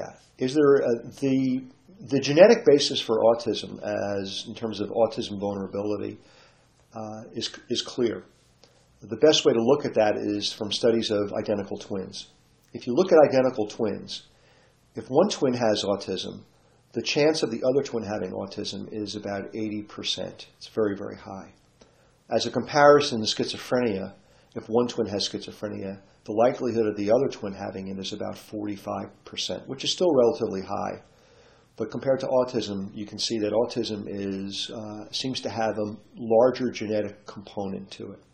at. Is there the genetic basis for autism, as in terms of autism vulnerability, is clear. The best way to look at that is from studies of identical twins. If you look at identical twins, if one twin has autism, the chance of the other twin having autism is about 80%. It's very, very high. As a comparison to schizophrenia, if one twin has schizophrenia, the likelihood of the other twin having it is about 45%, which is still relatively high. But compared to autism, you can see that autism seems to have a larger genetic component to it.